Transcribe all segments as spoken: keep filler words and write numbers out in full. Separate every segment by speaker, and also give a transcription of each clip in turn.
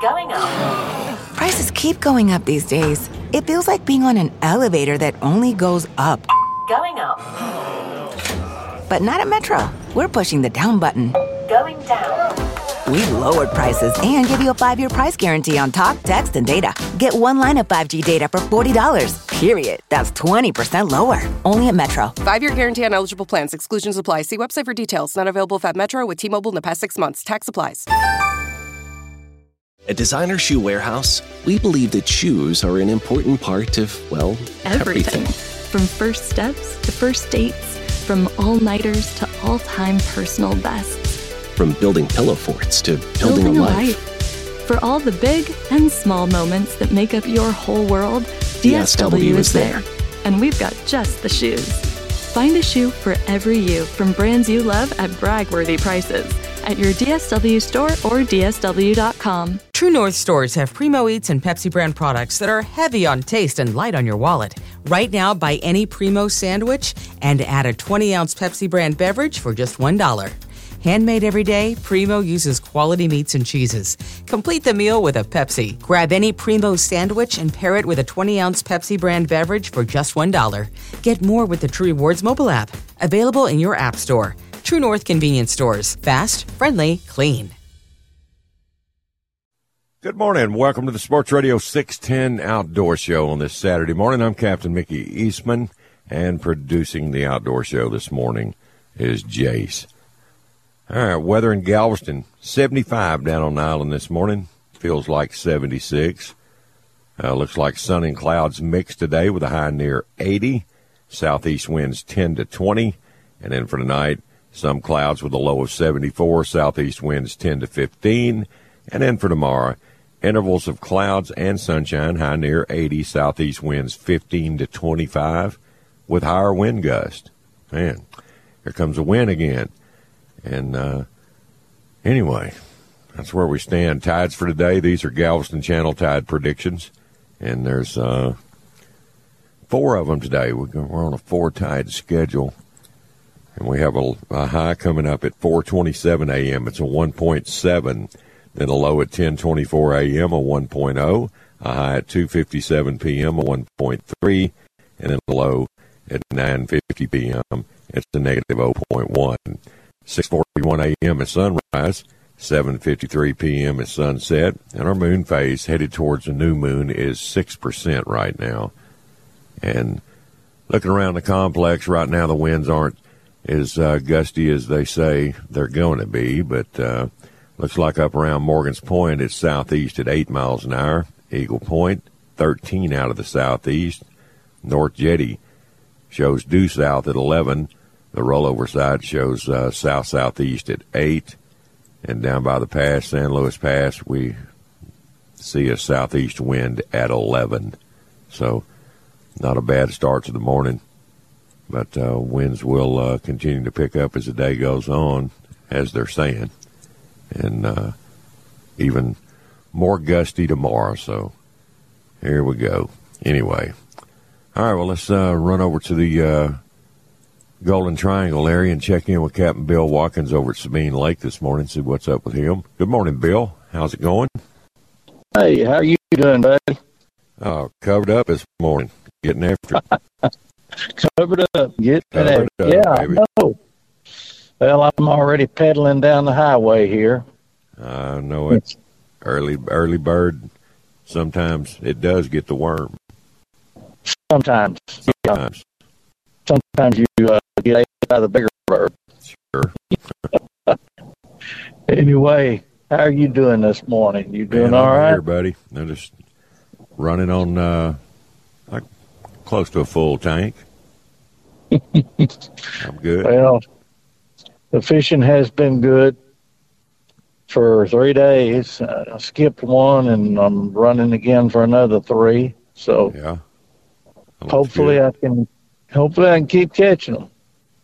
Speaker 1: Going up.
Speaker 2: Prices keep going up these days. It feels like being on an elevator that only goes up.
Speaker 1: Going up.
Speaker 2: But not at Metro. We're pushing the down button.
Speaker 1: Going down.
Speaker 2: We've lowered prices and give you a five-year price guarantee on talk, text, and data. Get one line of five G data for forty dollars. Period. That's twenty percent lower. Only at Metro.
Speaker 3: Five-year guarantee on eligible plans. Exclusions apply. See website for details. Not available at Metro with T-Mobile in the past six months. Tax applies.
Speaker 4: At Designer Shoe Warehouse, we believe that shoes are an important part of, well, everything.
Speaker 5: everything. From first steps to first dates, from all-nighters to all-time personal bests.
Speaker 4: From building pillow forts to building,
Speaker 5: building
Speaker 4: a,
Speaker 5: a
Speaker 4: life.
Speaker 5: life. For all the big and small moments that make up your whole world, D S W is there. And we've got just the shoes. Find a shoe for every you from brands you love at brag-worthy prices at your D S W store or D S W dot com.
Speaker 6: True North stores have Primo Eats and Pepsi brand products that are heavy on taste and light on your wallet. Right now, buy any Primo sandwich and add a twenty-ounce Pepsi brand beverage for just one dollar. Handmade every day, Primo uses quality meats and cheeses. Complete the meal with a Pepsi. Grab any Primo sandwich and pair it with a twenty-ounce Pepsi brand beverage for just one dollar. Get more with the True Rewards mobile app. Available in your app store. True North Convenience Stores. Fast, friendly, clean.
Speaker 7: Good morning. Welcome to the Sports Radio six ten Outdoor Show on this Saturday morning. I'm Captain Mickey Eastman, and producing the Outdoor Show this morning is Jace. All right, weather in Galveston, seventy-five down on the island this morning. Feels like seventy-six. Uh, looks like sun and clouds mixed today with a high near eighty. Southeast winds ten to twenty. And then for tonight, some clouds with a low of seventy-four. Southeast winds ten to fifteen. And then for tomorrow, intervals of clouds and sunshine, high near eighty. Southeast winds fifteen to twenty-five with higher wind gust. Man, here comes the wind again. And uh, anyway, that's where we stand. Tides for today. These are Galveston Channel tide predictions. And there's uh, four of them today. We're on a four-tide schedule. And we have a, a high coming up at four twenty-seven a.m. It's a one point seven. Then a low at ten twenty-four a.m., a one point oh. A high at two fifty-seven p.m., a one point three. And then a low at nine fifty p.m. It's a negative zero point one. six forty-one a.m. is sunrise, seven fifty-three p.m. is sunset, and our moon phase headed towards a new moon is six percent right now. And looking around the complex right now, the winds aren't as uh, gusty as they say they're going to be, but uh, looks like up around Morgan's Point, it's southeast at eight miles an hour. Eagle Point, thirteen out of the southeast. North Jetty shows due south at eleven. The rollover side shows uh, south-southeast at eight. And down by the pass, San Luis Pass, we see a southeast wind at eleven. So not a bad start to the morning. But uh, winds will uh, continue to pick up as the day goes on, as they're saying. And uh, even more gusty tomorrow. So here we go. Anyway. All right, well, let's uh, run over to the uh, Golden Triangle area and check in with Captain Bill Watkins over at Sabine Lake this morning, see what's up with him. Good morning, Bill. How's it going?
Speaker 8: Hey, how are you doing, buddy?
Speaker 7: Oh, covered up this morning, getting after it.
Speaker 8: Covered up, getting
Speaker 7: covered
Speaker 8: after
Speaker 7: it.
Speaker 8: Yeah, I
Speaker 7: baby.
Speaker 8: know. Well, I'm already pedaling down the highway here.
Speaker 7: I know it. Early, early bird, sometimes it does get the worm.
Speaker 8: Sometimes.
Speaker 7: Sometimes.
Speaker 8: Yeah. Sometimes you uh, get ate by the bigger bird.
Speaker 7: Sure.
Speaker 8: Anyway, how are you doing this morning? You doing
Speaker 7: Man,
Speaker 8: all
Speaker 7: I'm
Speaker 8: right?
Speaker 7: here, buddy. I'm just running on uh, like close to a full tank. I'm good.
Speaker 8: Well, the fishing has been good for three days. Uh, I skipped one, and I'm running again for another three. So
Speaker 7: yeah.
Speaker 8: hopefully
Speaker 7: good.
Speaker 8: I can, hopefully I can keep catching them.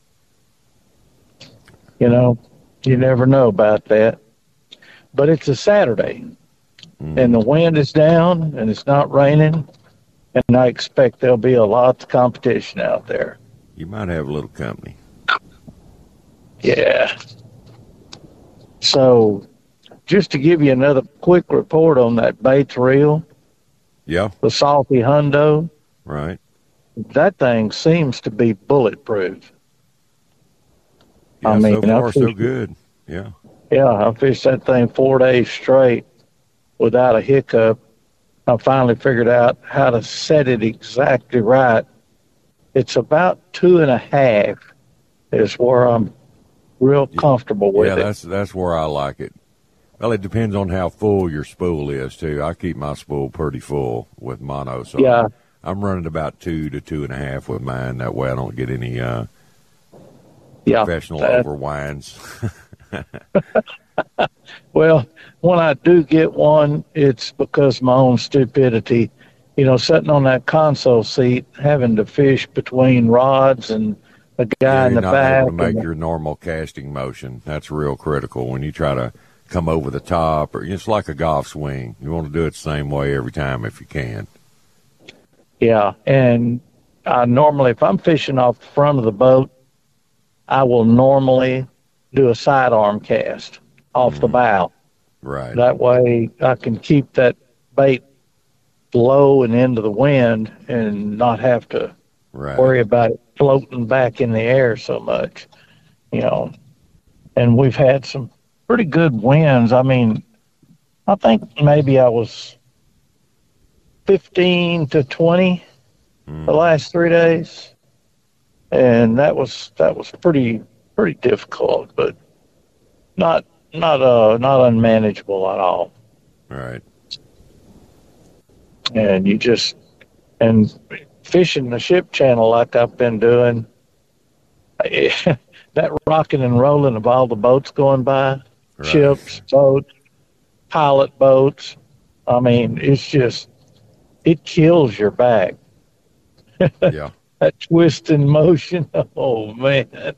Speaker 8: You know, you never know about that. But it's a Saturday, mm. and the wind is down, and it's not raining, and I expect there'll be a lot of competition out there.
Speaker 7: You might have a little company.
Speaker 8: Yeah. So just to give you another quick report on that Bates reel,
Speaker 7: Yeah.
Speaker 8: the Salty Hundo,
Speaker 7: Right.
Speaker 8: that thing seems to be bulletproof.
Speaker 7: Yeah,
Speaker 8: I mean,
Speaker 7: so far
Speaker 8: I
Speaker 7: so
Speaker 8: fished-
Speaker 7: good. Yeah.
Speaker 8: Yeah, I fished that thing four days straight without a hiccup. I finally figured out how to set it exactly right. It's about two and a half is where I'm real comfortable with
Speaker 7: Yeah,
Speaker 8: it.
Speaker 7: that's that's where I like it. Well, it depends on how full your spool is too. I keep my spool pretty full with mono, so
Speaker 8: Yeah.
Speaker 7: I'm running about two to two and a half with mine. That way, I don't get any uh,
Speaker 8: Yeah,
Speaker 7: professional
Speaker 8: that-
Speaker 7: overwinds.
Speaker 8: Well, when I do get one, it's because of my own stupidity. You know, sitting on that console seat, having to fish between rods and a guy
Speaker 7: Yeah,
Speaker 8: in
Speaker 7: you're
Speaker 8: the
Speaker 7: not
Speaker 8: back.
Speaker 7: able to make
Speaker 8: and-
Speaker 7: your normal casting motion. That's real critical when you try to come over the top, or it's like a golf swing. You want to do it the same way every time if you can.
Speaker 8: Yeah, and I normally, if I'm fishing off the front of the boat, I will normally do a sidearm cast off the bow.
Speaker 7: Right.
Speaker 8: That way I can keep that bait low and into the wind and not have to
Speaker 7: Right.
Speaker 8: worry about it floating back in the air so much, you know. And we've had some pretty good winds. I mean, I think maybe I was fifteen to twenty the last three days, and that was that was pretty pretty difficult, but not not uh not unmanageable at all.
Speaker 7: Right.
Speaker 8: And you just and fishing the ship channel like I've been doing, that rocking and rolling of all the boats going by,
Speaker 7: Right.
Speaker 8: ships, boats, pilot boats. I mean, it's just it kills your back.
Speaker 7: Yeah.
Speaker 8: That twist in motion. Oh man.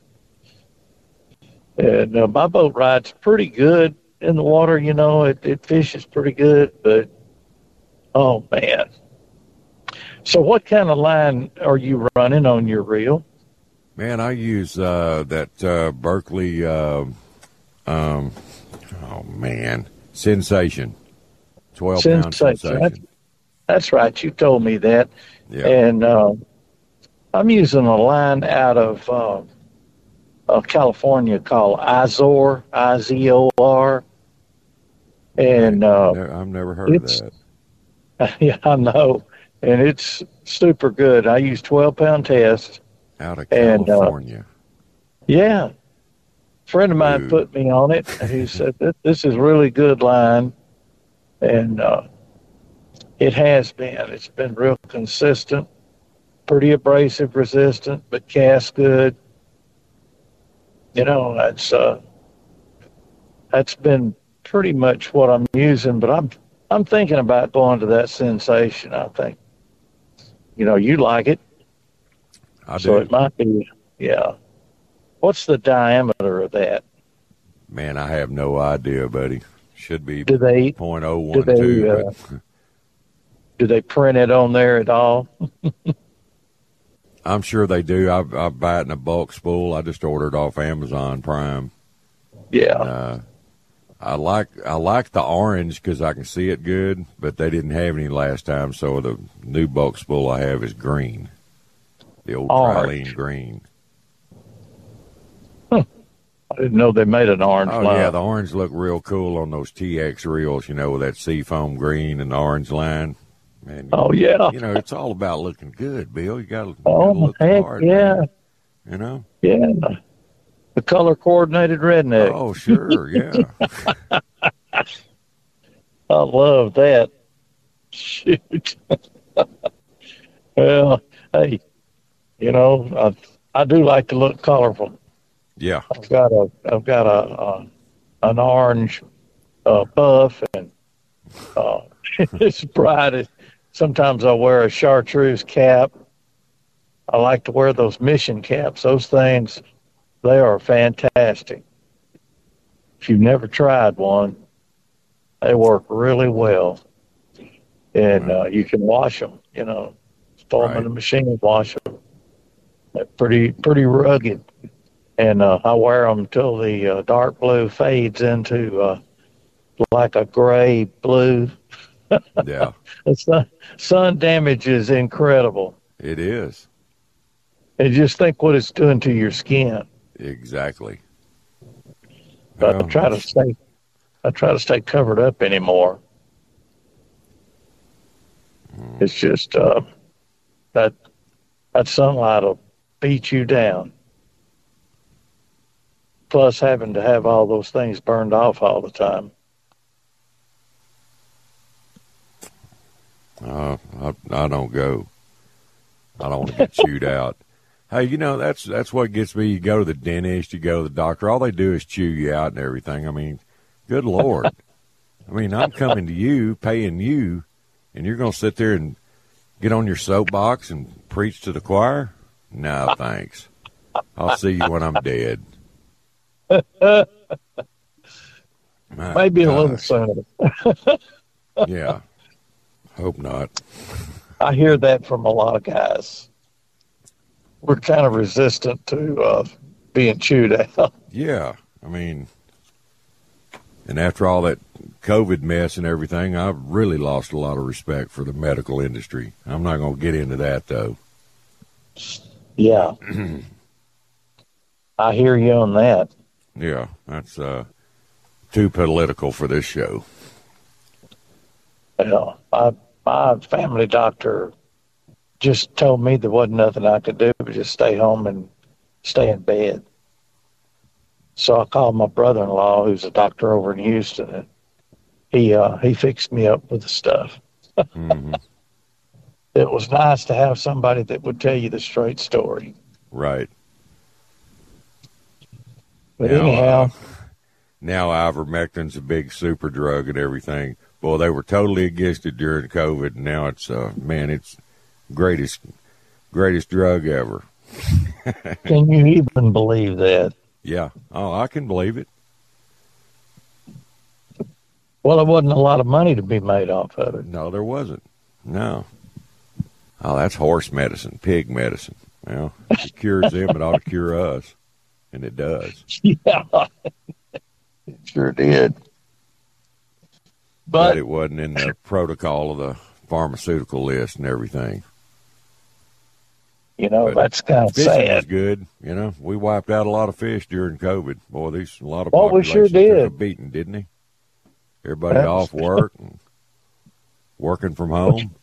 Speaker 8: And uh, my boat ride's pretty good in the water. You know, it, it fishes pretty good, but oh man. So what kind of line are you running on your reel?
Speaker 7: Man, I use uh, that uh, Berkeley, uh, um, oh man, Sensation, twelve pound
Speaker 8: Sensation.
Speaker 7: Sensation.
Speaker 8: That's, that's right. You told me that.
Speaker 7: Yeah.
Speaker 8: And uh, I'm using a line out of uh, uh, California called Izor, I Z O R. And uh,
Speaker 7: Ne- I've never heard of
Speaker 8: it's-
Speaker 7: that.
Speaker 8: yeah, I know. And it's super good. I use twelve pound test.
Speaker 7: Out of
Speaker 8: and, uh,
Speaker 7: California.
Speaker 8: Yeah. A friend of mine
Speaker 7: Dude.
Speaker 8: put me on it. He said, "This- this is really good line. And uh, it has been. It's been real consistent, pretty abrasive resistant, but cast good. You know, that's uh, that's been pretty much what I'm using, but I'm I'm thinking about going to that Sensation. I think, you know, you like it.
Speaker 7: I
Speaker 8: So
Speaker 7: do.
Speaker 8: it might be, yeah. What's the diameter of that?
Speaker 7: Man, I have no idea, buddy. Should be
Speaker 8: Do they
Speaker 7: point oh
Speaker 8: do
Speaker 7: one
Speaker 8: they,
Speaker 7: two.
Speaker 8: uh,
Speaker 7: but
Speaker 8: do they print it on there at all?
Speaker 7: I'm sure they do. I, I buy it in a bulk spool. I just ordered off Amazon Prime.
Speaker 8: Yeah,
Speaker 7: Uh, I like I like the orange because I can see it good, but they didn't have any last time, so the new bulk spool I have is green, the old
Speaker 8: Orange.
Speaker 7: Trilene green.
Speaker 8: I didn't know they made an orange
Speaker 7: Oh
Speaker 8: line.
Speaker 7: yeah, the orange look real cool on those T X reels, you know, with that seafoam green and the orange line. Man,
Speaker 8: Oh yeah.
Speaker 7: you know, it's all about looking good, Bill. You got to
Speaker 8: Oh
Speaker 7: look
Speaker 8: heck
Speaker 7: hard,
Speaker 8: yeah,
Speaker 7: man, you know.
Speaker 8: yeah. The color coordinated redneck.
Speaker 7: Oh sure, yeah.
Speaker 8: I love that. Shoot. Well, hey, you know, I I do like to look colorful.
Speaker 7: Yeah,
Speaker 8: I've got a I've got a, a an orange uh, buff, and uh, it's bright. Sometimes I wear a chartreuse cap. I like to wear those mission caps. Those things, they are fantastic. If you've never tried one, they work really well, and uh, you can wash them. You know, throw them in
Speaker 7: Right.
Speaker 8: the machine, wash them. They're pretty pretty rugged. And uh, I wear them until the uh, dark blue fades into uh, like a gray blue.
Speaker 7: Yeah.
Speaker 8: The sun, sun damage is incredible.
Speaker 7: It is.
Speaker 8: And just think what it's doing to your skin.
Speaker 7: Exactly.
Speaker 8: But
Speaker 7: Well,
Speaker 8: I try to stay I try to stay covered up anymore. It's just uh, that that sunlight will beat you down. Plus having to have all those things burned off all the time.
Speaker 7: Uh, I, I don't go. I don't want to get chewed out. Hey, you know, that's that's what gets me. You go to the dentist, you go to the doctor. All they do is chew you out and everything. I mean, good Lord. I mean, I'm coming to you, paying you, and you're going to sit there and get on your soapbox and preach to the choir? No, thanks. I'll see you when I'm dead. My
Speaker 8: Maybe
Speaker 7: gosh.
Speaker 8: a little sooner.
Speaker 7: Yeah. Hope not.
Speaker 8: I hear that from a lot of guys. We're kind of resistant to uh, being chewed out.
Speaker 7: Yeah. I mean, and after all that COVID mess and everything, I've really lost a lot of respect for the medical industry. I'm not going to get into that, though.
Speaker 8: Yeah. I hear you on that.
Speaker 7: Yeah, that's uh, too political for this show.
Speaker 8: Well, my, my family doctor just told me there wasn't nothing I could do but just stay home and stay in bed. So I called my brother-in-law, who's a doctor over in Houston, and he uh, he fixed me up with the stuff.
Speaker 7: Mm-hmm.
Speaker 8: It was nice to have somebody that would tell you the straight story.
Speaker 7: Right.
Speaker 8: But
Speaker 7: now,
Speaker 8: anyhow,
Speaker 7: uh, now ivermectin's a big super drug and everything. Boy, they were totally against it during COVID, and now it's uh, man, it's greatest greatest drug ever.
Speaker 8: can you even believe that?
Speaker 7: Yeah. Oh, I can believe it.
Speaker 8: Well, there wasn't a lot of money to be made off of it.
Speaker 7: No, there wasn't. No. Oh, that's horse medicine, pig medicine. Well, if it cures them, it ought to cure us. And it does.
Speaker 8: Yeah, it sure did.
Speaker 7: But,
Speaker 8: But,
Speaker 7: it wasn't in the protocol of the pharmaceutical list and everything.
Speaker 8: you know,
Speaker 7: But
Speaker 8: that's kind of
Speaker 7: fishing was
Speaker 8: sad.
Speaker 7: good. You know, we wiped out a lot of fish during COVID. Boy, these a lot of
Speaker 8: Oh, we sure
Speaker 7: populations took a
Speaker 8: did.
Speaker 7: beating, didn't they? Everybody
Speaker 8: That's-
Speaker 7: off work and working from home.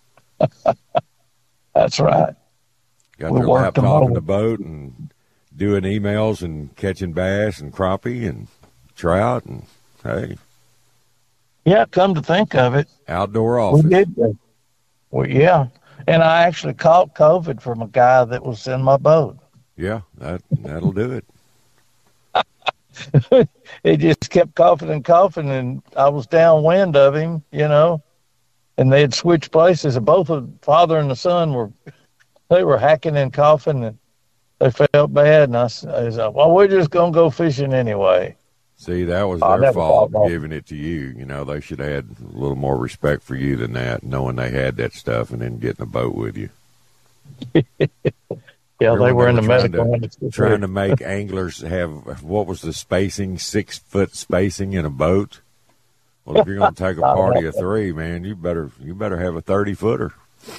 Speaker 8: That's right.
Speaker 7: Got
Speaker 8: We
Speaker 7: their
Speaker 8: worked them
Speaker 7: laptop in
Speaker 8: over.
Speaker 7: the boat and doing emails and catching bass and crappie and trout and, hey,
Speaker 8: Yeah, come to think of it,
Speaker 7: outdoor
Speaker 8: we
Speaker 7: office.
Speaker 8: did. that. Well, yeah, and I actually caught COVID from a guy that was in my boat.
Speaker 7: Yeah, that, that'll do it.
Speaker 8: He just kept coughing and coughing, and I was downwind of him, you know, and they had switched places, and both the father and the son were, they were hacking and coughing, and they felt bad, and I, s- I said, well, we're just going to go fishing anyway.
Speaker 7: See, that was
Speaker 8: I
Speaker 7: their
Speaker 8: never
Speaker 7: fault
Speaker 8: thought about-
Speaker 7: giving it to you. You know, they should have had a little more respect for you than that, knowing they had that stuff and then getting a boat with you.
Speaker 8: Yeah,
Speaker 7: Remember
Speaker 8: they were in the
Speaker 7: trying
Speaker 8: medical
Speaker 7: to,
Speaker 8: industry.
Speaker 7: trying to make anglers have, what was the spacing, six foot spacing in a boat? Well, if you're going to take a party of three, man, you better you better have a thirty footer.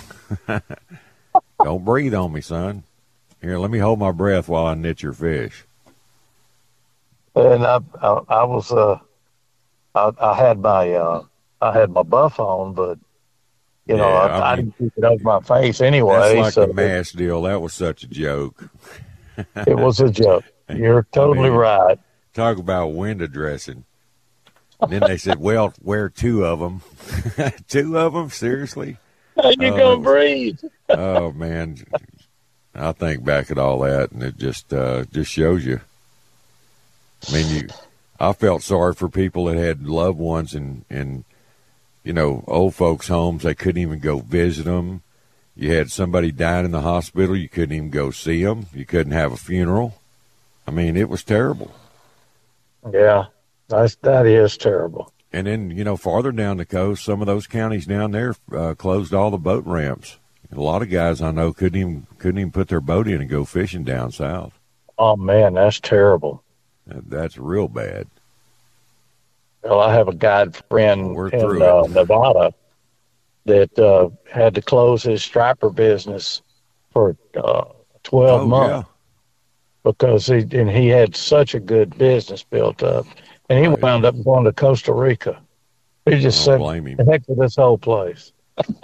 Speaker 7: Don't breathe on me, son. Here, let me hold my breath while I knit your fish.
Speaker 8: And I, I, I was, uh, I, I had my, uh, I had my buff on, but you know,
Speaker 7: Yeah,
Speaker 8: I,
Speaker 7: I
Speaker 8: I,
Speaker 7: mean,
Speaker 8: didn't keep it over my face anyway.
Speaker 7: That's like
Speaker 8: so
Speaker 7: the mask deal. That was such a joke.
Speaker 8: it was a joke. You're totally
Speaker 7: I mean,
Speaker 8: right.
Speaker 7: Talk about window dressing. And then they said, well, wear two of them. Two of them? Seriously?
Speaker 8: How you
Speaker 7: Oh,
Speaker 8: gonna
Speaker 7: it was-
Speaker 8: breathe?
Speaker 7: Oh, man. I think back at all that, and it just uh, just shows you. I mean, you. I felt sorry for people that had loved ones in, in, you know, old folks' homes. They couldn't even go visit them. You had somebody dying in the hospital. You couldn't even go see them. You couldn't have a funeral. I mean, it was terrible.
Speaker 8: Yeah, that's that is terrible.
Speaker 7: And then, you know, farther down the coast, some of those counties down there uh, closed all the boat ramps. A lot of guys I know couldn't even couldn't even put their boat in and go fishing down south.
Speaker 8: Oh man, that's terrible.
Speaker 7: That's real bad.
Speaker 8: Well, I have a guide friend
Speaker 7: We're
Speaker 8: in
Speaker 7: through
Speaker 8: uh,
Speaker 7: it.
Speaker 8: Nevada that uh, had to close his striper business for uh, twelve
Speaker 7: Oh,
Speaker 8: months because he and he had such a good business built up, and he
Speaker 7: Right.
Speaker 8: wound up going to Costa Rica. He just
Speaker 7: I
Speaker 8: said,
Speaker 7: don't blame him.
Speaker 8: "The heck with this whole place."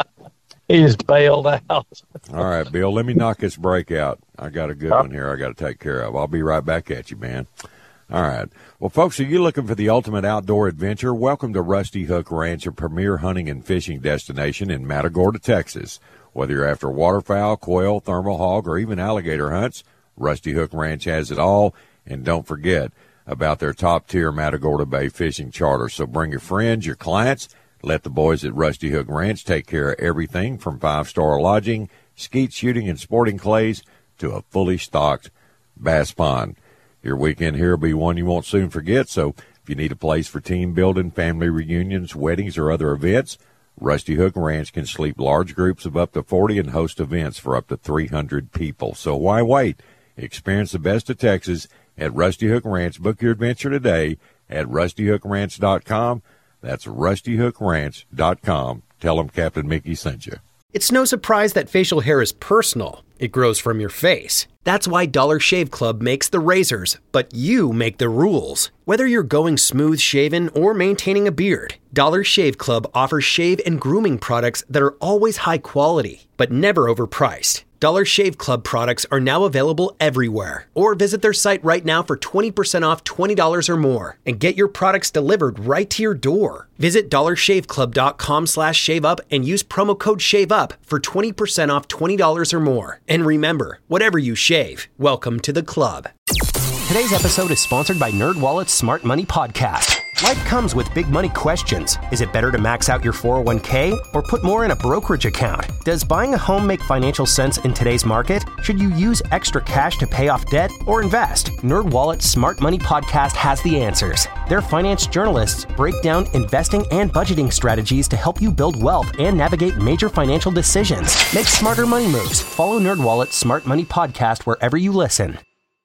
Speaker 8: He just bailed out.
Speaker 7: All right, Bill, let me knock this break out. I got a good one here I got to take care of. I'll be right back at you, man. All right. Well, folks, are you looking for the ultimate outdoor adventure? Welcome to Rusty Hook Ranch, a premier hunting and fishing destination in Matagorda, Texas. Whether you're after waterfowl, quail, thermal hog, or even alligator hunts, Rusty Hook Ranch has it all. And don't forget about their top-tier Matagorda Bay fishing charter. So bring your friends, your clients. Let the boys at Rusty Hook Ranch take care of everything from five-star lodging, skeet shooting, and sporting clays to a fully stocked bass pond. Your weekend here will be one you won't soon forget, so if you need a place for team building, family reunions, weddings, or other events, Rusty Hook Ranch can sleep large groups of up to forty and host events for up to three hundred people. So why wait? Experience the best of Texas at Rusty Hook Ranch. Book your adventure today at rusty hook ranch dot com. That's rusty hook ranch dot com. Tell them Captain Mickey sent you.
Speaker 9: It's no surprise that facial hair is personal. It grows from your face. That's why Dollar Shave Club makes the razors, but you make the rules. Whether you're going smooth shaven or maintaining a beard, Dollar Shave Club offers shave and grooming products that are always high quality, but never overpriced. Dollar Shave Club products are now available everywhere. Or visit their site right now for twenty percent off twenty dollars or more and get your products delivered right to your door. Visit dollar shave club dot com slash shave up and use promo code SHAVEUP for twenty percent off twenty dollars or more. And remember, whatever you shave, welcome to the club. Today's episode is sponsored by NerdWallet's Smart Money Podcast. Life comes with big money questions. Is it better to max out your four oh one k or put more in a brokerage account? Does buying a home make financial sense in today's market? Should you use extra cash to pay off debt or invest? NerdWallet's Smart Money Podcast has the answers. Their finance journalists break down investing and budgeting strategies to help you build wealth and navigate major financial decisions. Make smarter money moves. Follow NerdWallet's Smart Money Podcast wherever you listen.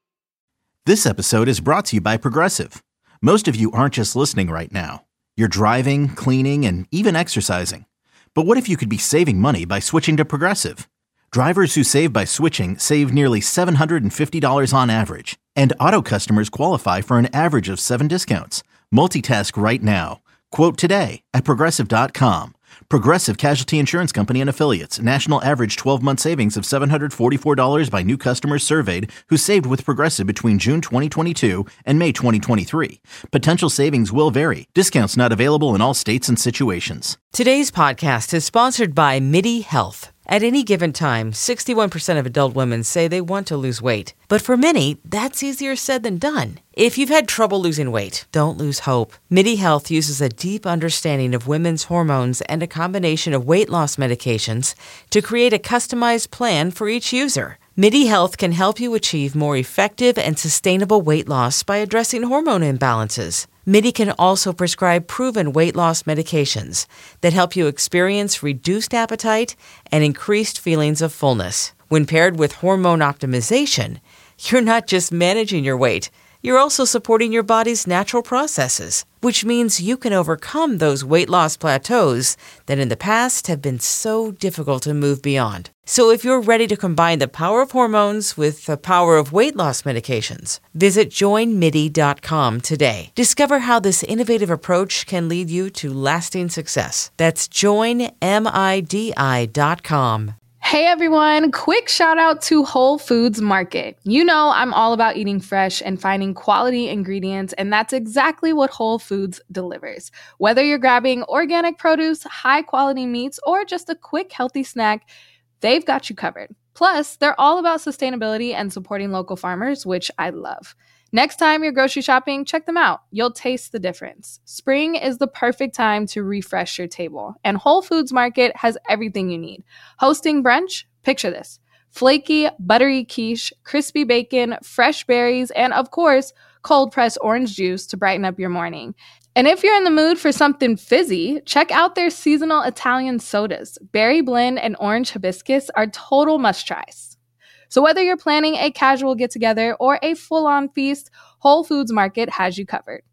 Speaker 10: This episode is brought to you by Progressive. Most of you aren't just listening right now. You're driving, cleaning, and even exercising. But what if you could be saving money by switching to Progressive? Drivers who save by switching save nearly seven hundred fifty dollars on average. And auto customers qualify for an average of seven discounts. Multitask right now. Quote today at progressive dot com. Progressive Casualty Insurance Company and Affiliates. National average twelve-month savings of seven hundred forty-four dollars by new customers surveyed who saved with Progressive between June twenty twenty-two and May twenty twenty-three. Potential savings will vary. Discounts not available in all states and situations.
Speaker 6: Today's podcast is sponsored by MIDI Health. At any given time, sixty-one percent of adult women say they want to lose weight. But for many, that's easier said than done. If you've had trouble losing weight, don't lose hope. MIDI Health uses a deep understanding of women's hormones and a combination of weight loss medications to create a customized plan for each user. MIDI Health can help you achieve more effective and sustainable weight loss by addressing hormone imbalances. MIDI can also prescribe proven weight loss medications that help you experience reduced appetite and increased feelings of fullness. When paired with hormone optimization, you're not just managing your weight, you're also supporting your body's natural processes, which means you can overcome those weight loss plateaus that in the past have been so difficult to move beyond. So if you're ready to combine the power of hormones with the power of weight loss medications, visit join midi dot com today. Discover how this innovative approach can lead you to lasting success. That's join midi dot com.
Speaker 11: Hey everyone, quick shout out to Whole Foods Market. You know I'm all about eating fresh and finding quality ingredients, and that's exactly what Whole Foods delivers. Whether you're grabbing organic produce, high quality meats, or just a quick healthy snack, they've got you covered. Plus, they're all about sustainability and supporting local farmers, which I love. Next time you're grocery shopping, check them out. You'll taste the difference. Spring is the perfect time to refresh your table, and Whole Foods Market has everything you need. Hosting brunch? Picture this. Flaky, buttery quiche, crispy bacon, fresh berries, and of course, cold-pressed orange juice to brighten up your morning. And if you're in the mood for something fizzy, check out their seasonal Italian sodas. Berry blend and orange hibiscus are total must-tries. So whether you're planning a casual get-together or a full-on feast, Whole Foods Market has you covered.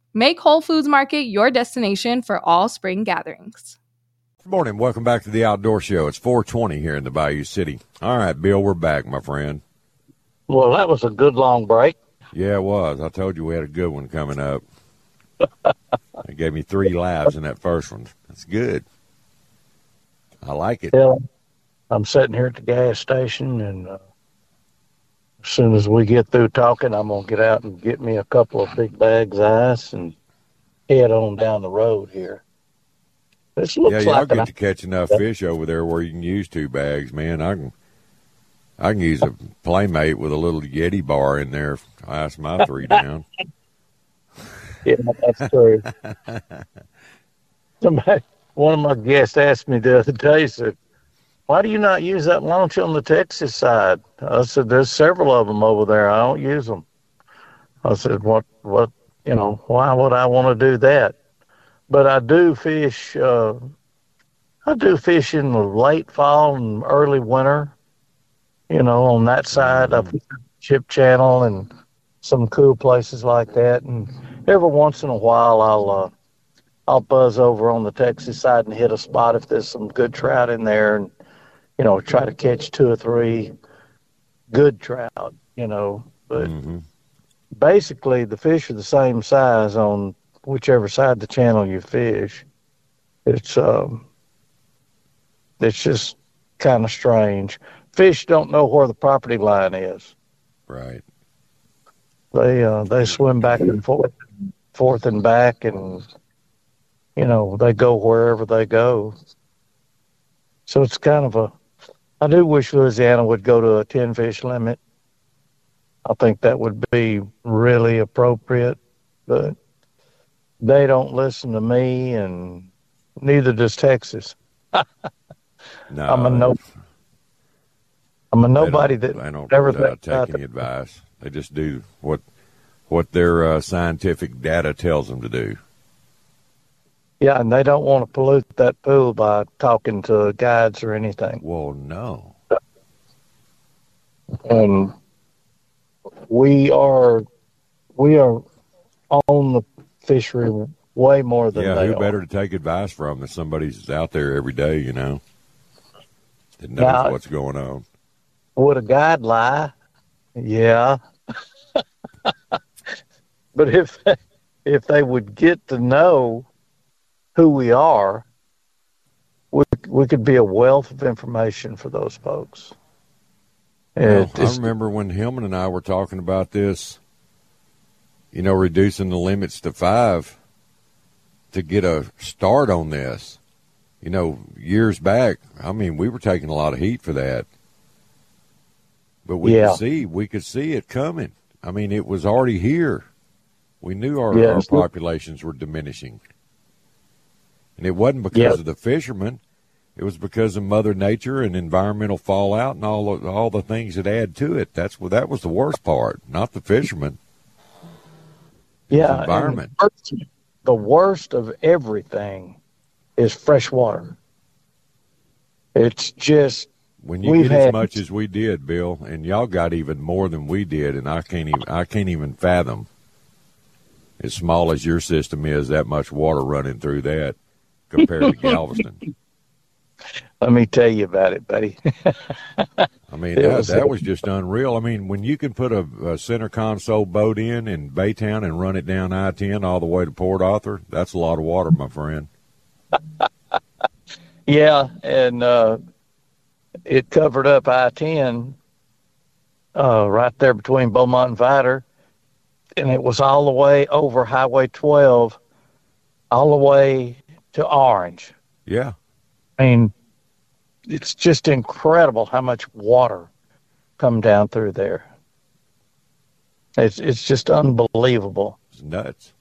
Speaker 11: Make Whole Foods Market your destination for all spring gatherings.
Speaker 7: Good morning. Welcome back to the Outdoor Show. It's four twenty here in the Bayou City. All right, Bill, we're back, my friend.
Speaker 8: Well, that was a good long break.
Speaker 7: Yeah, it was. I told you we had a good one coming up. It gave me three laughs in that first one. That's good. I like it.
Speaker 8: Yeah, I'm sitting here at the gas station, and uh, as soon as we get through talking, I'm going to get out and get me a couple of big bags of ice and head on down the road here. This looks
Speaker 7: yeah, y'all
Speaker 8: like
Speaker 7: get
Speaker 8: an,
Speaker 7: to catch enough fish over there where you can use two bags, man. I can I can use a Playmate with a little Yeti bar in there if I ice my three down.
Speaker 8: Yeah, that's true. Somebody, one of my guests asked me the other day, said, why do you not use that launch on the Texas side? I said, there's several of them over there. I don't use them. I said, what, what, you know, why would I want to do that? But I do fish, uh, I do fish in the late fall and early winter, you know, on that side of the Ship Channel and some cool places like that. And every once in a while, I'll, uh, I'll buzz over on the Texas side and hit a spot if there's some good trout in there, and, you know, try to catch two or three good trout, you know. But
Speaker 7: mm-hmm.
Speaker 8: basically, the fish are the same size on whichever side of the channel you fish. It's um, it's just kind of strange. Fish don't know where the property line is.
Speaker 7: Right.
Speaker 8: They uh, they swim back and forth, forth and back, and you know they go wherever they go. So it's kind of a. I do wish Louisiana would go to a ten fish limit. I think that would be really appropriate, but they don't listen to me, and neither does Texas.
Speaker 7: No,
Speaker 8: I'm a no. I'm a nobody
Speaker 7: they
Speaker 8: that
Speaker 7: they don't
Speaker 8: never
Speaker 7: uh,
Speaker 8: thinks
Speaker 7: take any advice. They just do what what their uh, scientific data tells them to do.
Speaker 8: Yeah, and they don't want to pollute that pool by talking to guides or anything.
Speaker 7: Well, no.
Speaker 8: And we are we are on the fishery way more than
Speaker 7: yeah,
Speaker 8: they
Speaker 7: who
Speaker 8: are.
Speaker 7: better to take advice from than somebody who's out there every day, you know, that knows
Speaker 8: Now,
Speaker 7: what's going on.
Speaker 8: Would a guide lie? Yeah. But if if they would get to know who we are, we we could be a wealth of information for those folks.
Speaker 7: Well,
Speaker 8: It
Speaker 7: I
Speaker 8: is-
Speaker 7: remember when Hillman and I were talking about this, you know, reducing the limits to five to get a start on this. You know, years back, I mean, we were taking a lot of heat for that. But we
Speaker 8: Yeah.
Speaker 7: could see, we could see it coming. I mean, it was already here. We knew our,
Speaker 8: Yeah,
Speaker 7: our
Speaker 8: it's-
Speaker 7: populations were diminishing. And it wasn't because
Speaker 8: Yeah.
Speaker 7: of the fishermen. It was because of Mother Nature and environmental fallout and all the, all the things that add to it. That's what that was the worst part, not the fishermen.
Speaker 8: yeah, and
Speaker 7: environment.
Speaker 8: The worst, the worst of everything is fresh water. It's just
Speaker 7: When you
Speaker 8: We've
Speaker 7: get as
Speaker 8: had-
Speaker 7: much as we did, Bill, and y'all got even more than we did, and I can't even I can't even fathom, as small as your system is, that much water running through that compared to Galveston.
Speaker 8: let me tell you about it, buddy.
Speaker 7: I mean,
Speaker 8: It
Speaker 7: that,
Speaker 8: was-
Speaker 7: that was just unreal. I mean, when you can put a, a center console boat in in Baytown and run it down I ten all the way to Port Arthur, that's a lot of water, my friend.
Speaker 8: Yeah, and uh, it covered up I ten uh, right there between Beaumont and Vidor, and it was all the way over Highway twelve, all the way to Orange.
Speaker 7: Yeah.
Speaker 8: I mean, it's just incredible how much water come down through there. It's it's just unbelievable.
Speaker 7: It's nuts.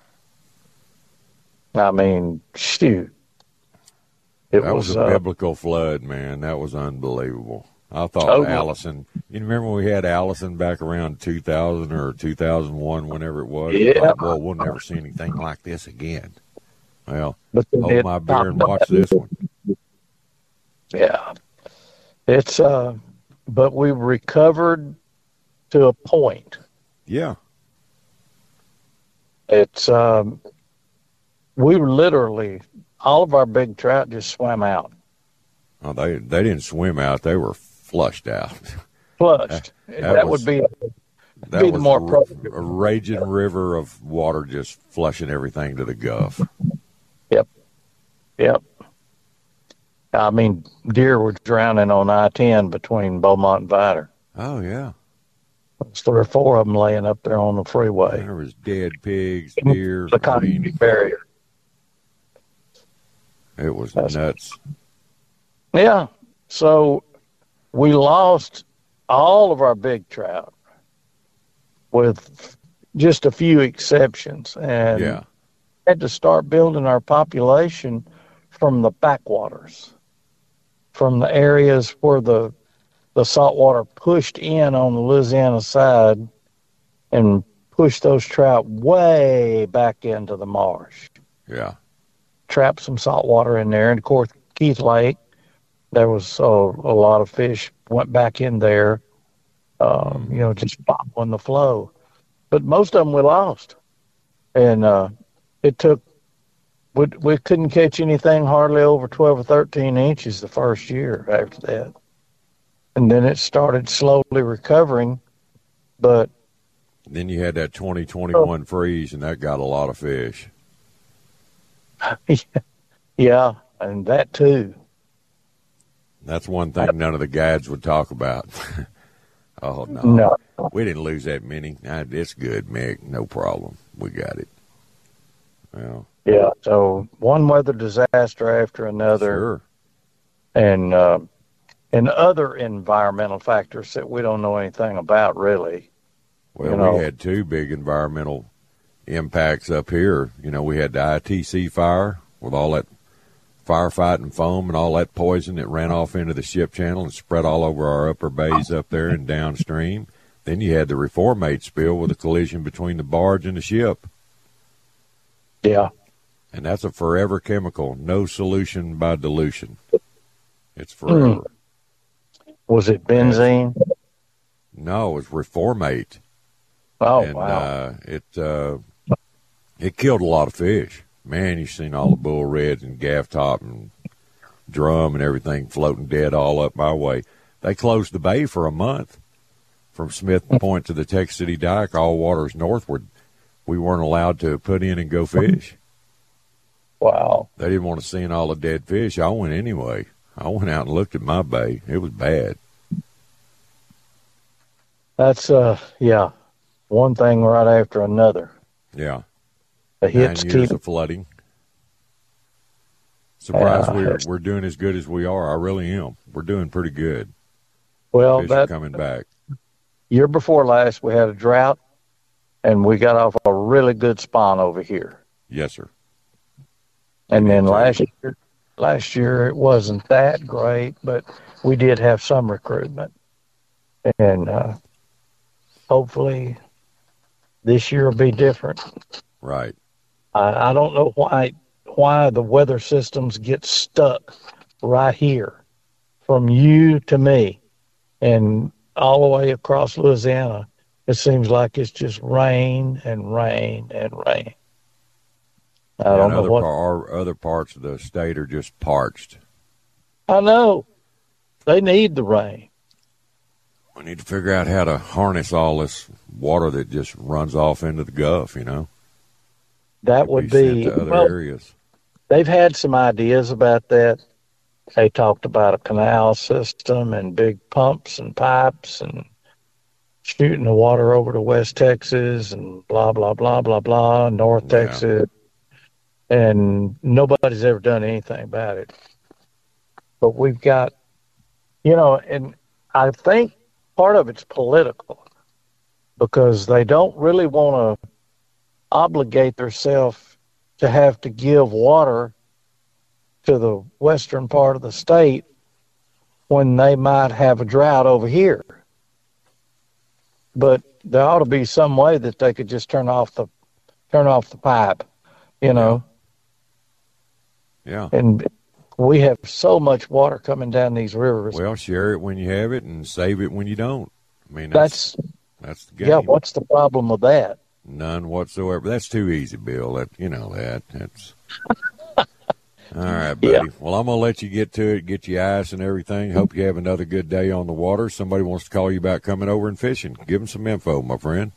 Speaker 8: I mean, shoot. It
Speaker 7: That was,
Speaker 8: was,
Speaker 7: a
Speaker 8: uh,
Speaker 7: biblical flood, man. That was unbelievable. I thought
Speaker 8: Totally.
Speaker 7: Allison, you remember when we had Allison back around two thousand or two thousand one, whenever it was?
Speaker 8: Yeah.
Speaker 7: I thought, well, we'll never see anything like this again. Well,
Speaker 8: But then
Speaker 7: hold
Speaker 8: it
Speaker 7: my beer and
Speaker 8: popped
Speaker 7: watch
Speaker 8: up.
Speaker 7: this one.
Speaker 8: Yeah. It's, uh, but we recovered to a point.
Speaker 7: Yeah.
Speaker 8: It's um, we were literally all of our big trout just swam out.
Speaker 7: Oh, they they didn't swim out; they were flushed out.
Speaker 8: Flushed.
Speaker 7: that,
Speaker 8: that, that
Speaker 7: was,
Speaker 8: would be
Speaker 7: that
Speaker 8: be
Speaker 7: was
Speaker 8: more
Speaker 7: a,
Speaker 8: appropriate.
Speaker 7: a raging river of water just flushing everything to the Gulf.
Speaker 8: Yep. Yep. I mean, deer were drowning on I ten between Beaumont and Vidor.
Speaker 7: Oh yeah.
Speaker 8: There's three or four of them laying up there on the freeway.
Speaker 7: There was dead pigs, deer.
Speaker 8: The Coyote barrier.
Speaker 7: It was
Speaker 8: That's,
Speaker 7: nuts.
Speaker 8: Yeah. So we lost all of our big trout with just a few exceptions. And
Speaker 7: yeah.
Speaker 8: had to start building our population from the backwaters, from the areas where the the saltwater pushed in on the Louisiana side and pushed those trout way back into the marsh.
Speaker 7: Yeah.
Speaker 8: Trapped some saltwater in there. And, of course, Keith Lake, there was uh, a lot of fish went back in there, um, you know, just following the flow. But most of them we lost. And uh, it took, we, we couldn't catch anything hardly over twelve or thirteen inches the first year after that. And then it started slowly recovering, but...
Speaker 7: Then you had that twenty twenty-one oh. freeze, and that got a lot of fish.
Speaker 8: Yeah, and that too.
Speaker 7: That's one thing none of the guides would talk about. Oh, no.
Speaker 8: No.
Speaker 7: We didn't lose that many. It's good, Mick. No problem. We got it. Well,
Speaker 8: yeah, so one weather disaster after another.
Speaker 7: Sure.
Speaker 8: And... Uh, and other environmental factors that we don't know anything about, really.
Speaker 7: Well,
Speaker 8: you know,
Speaker 7: we had two big environmental impacts up here. You know, we had the I T C fire with all that firefighting foam and all that poison that ran off into the ship channel and spread all over our upper bays up there and downstream. Then you had the Reformate spill with a collision between the barge and the ship.
Speaker 8: Yeah.
Speaker 7: And that's a forever chemical, no solution by dilution. It's forever. Mm.
Speaker 8: Was it benzene?
Speaker 7: No, it was Reformate.
Speaker 8: Oh,
Speaker 7: and,
Speaker 8: wow.
Speaker 7: Uh, it, uh, it killed a lot of fish. Man, you've seen all the bull reds and gaff top and drum and everything floating dead all up my way. They closed the bay for a month from Smith Point to the Texas City Dike, all waters northward. We weren't allowed to put in and go fish.
Speaker 8: Wow.
Speaker 7: They didn't want to see all the dead fish. I went anyway. I went out and looked at my bay. It was bad.
Speaker 8: That's, uh, yeah, one thing right after another.
Speaker 7: Yeah.
Speaker 8: The hits
Speaker 7: Nine years
Speaker 8: keep...
Speaker 7: of flooding. Surprised
Speaker 8: uh,
Speaker 7: we're we're doing as good as we are. I really am. We're doing pretty good.
Speaker 8: Well,
Speaker 7: Fish
Speaker 8: that
Speaker 7: are coming back.
Speaker 8: Year before last, we had a drought, and we got off a really good spawn over here.
Speaker 7: Yes, sir.
Speaker 8: And then last year, last year it wasn't that great, but we did have some recruitment, and uh, hopefully this year will be different.
Speaker 7: Right.
Speaker 8: I, I don't know why why the weather systems get stuck right here from you to me and all the way across Louisiana. It seems like it's just rain and rain and rain. I
Speaker 7: yeah,
Speaker 8: don't know
Speaker 7: other
Speaker 8: what.
Speaker 7: Par- other parts of the state are just parched.
Speaker 8: I know. They need the rain.
Speaker 7: We need to figure out how to harness all this water that just runs off into the Gulf, you know.
Speaker 8: That would be,
Speaker 7: be sent to other
Speaker 8: well,
Speaker 7: areas.
Speaker 8: They've had some ideas about that. They talked about a canal system and big pumps and pipes and shooting the water over to West Texas and blah, blah, blah, blah, blah, North
Speaker 7: Yeah.
Speaker 8: Texas. And nobody's ever done anything about it. But we've got, you know, and I think part of it's political because they don't really want to obligate themselves to have to give water to the western part of the state when they might have a drought over here. But there ought to be some way that they could just turn off the turn off the pipe, you know.
Speaker 7: Yeah.
Speaker 8: And we have so much water coming down these rivers.
Speaker 7: Well, share it when you have it and save it when you don't. I mean, that's
Speaker 8: That's,
Speaker 7: that's the game.
Speaker 8: yeah, what's the problem with that?
Speaker 7: None whatsoever. That's too easy, Bill. That you know that. That's all right, buddy.
Speaker 8: Yeah.
Speaker 7: Well, I'm gonna let you get to it, get your ice and everything. Hope you have another good day on the water. Somebody wants to call you about coming over and fishing. Give them some info, my friend.